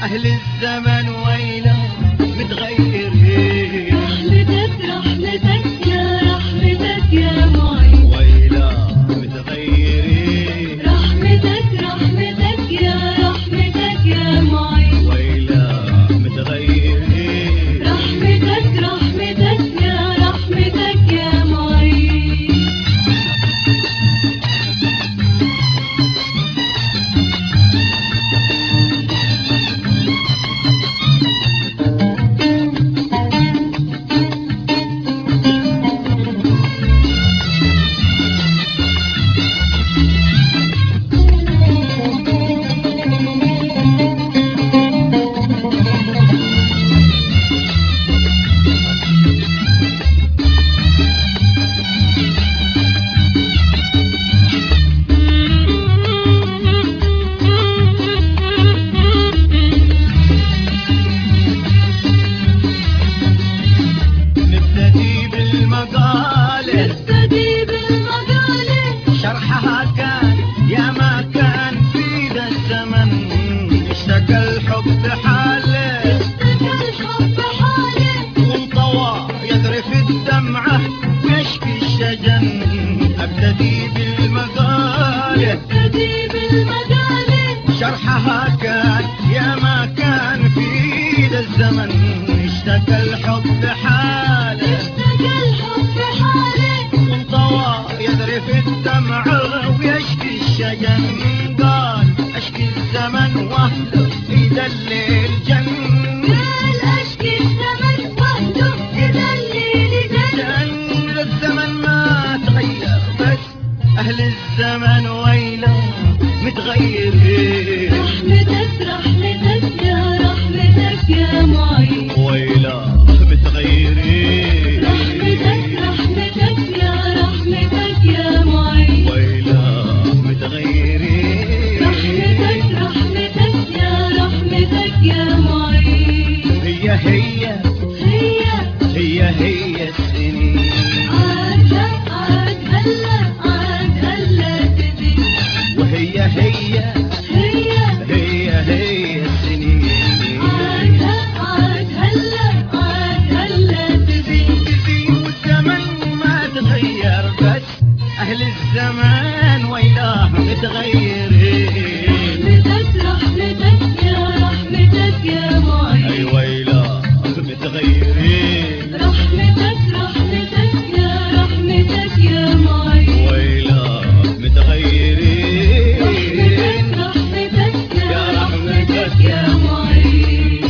أهل الزمن ويلا متغيرين. رحمتك رحمتك يا رحمتك يا معين، ويلا متغيرين. رحمتك رحمتك يا رحمتك يا معين، ويلا متغيرين. رحمتك رحمتك يا رحمتك يا معين. نبتدي بالمقالة، شرحها كان يا ما كان في ذا الزمن. اشتكى الحب حاله وانطوى يذرف الدمعة يشكي الشجن. ابتدي بالمقالة، شرحها كان يا ما كان في ذا الزمن. اشتكى الحب حاله وانطوى يذرف الدمع ويشكي الشجن. قال اشكي الزمن واهله اذا الليل جن. الزمن ما تغير بس اهل الزمن ويلا متغيرين. رحمتك رحمتك يا رحمتك يا معين، ويلا متغيرين. رحمتك رحمتك يا رحمتك يا معين، ويلا متغيرين. رحمتك رحمتك يا رحمتك يا معين. هي هي هي هي هي السنين. عاد هلا تزيد، وهي هي هي هي السنين. عاد هلا تزيد. تزيد والزمن ما تغير بس أهل الزمان ويلاه متغيرين. رحمتك رحمتك يا رحمتك يا معين، أي ويلاه متغيرين. رحمتك رحمتك يا رحمتك يا معين، ويلاه متغيرين. رحمتك يا رحمتك يا معين.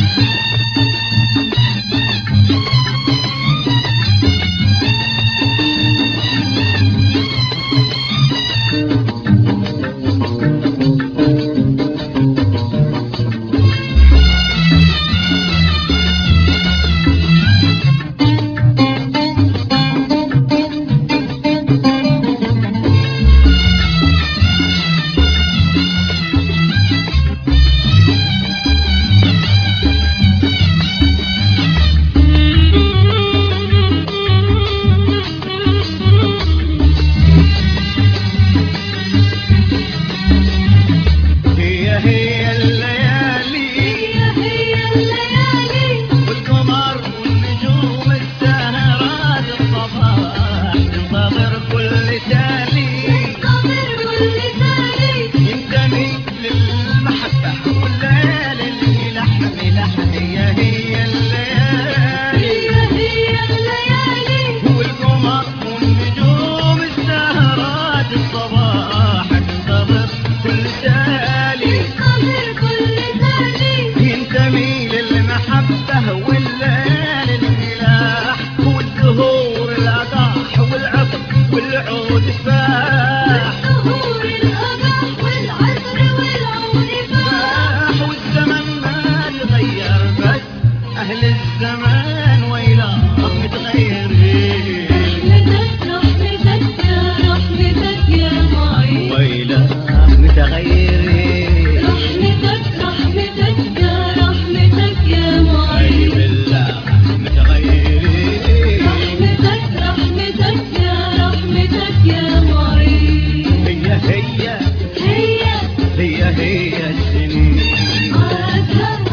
هي الليالي هي الليالي والقمر والنجوم السهرات الصباح تنتظر كل تالي. قمر كل ثاني ينتمي للمحبة والليل اللي لحن هي الليالي هي الليالي والقمر والنجوم السهرات الصباح تنتظر كل تالي. قمر كل ثاني ينتمي للمحبة والليل الملاح والزهور الأضاح والعطر والعود فاح. ظهور الأضاح والعطر والعود فاح. والزمن ما تغير بس أهل الزمان ويلاه متغيرين. رحمتك رحمتك يا رحمتك يا معين، ويلاه متغيرين. رحمتك رحمتك يا رحمتك يا أي معين، بالله متغيرين. رحمتك رحمتك يا رحمتك يا معين. هي هي هي السنين. عاد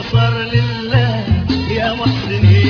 النصر لله يا محسنين.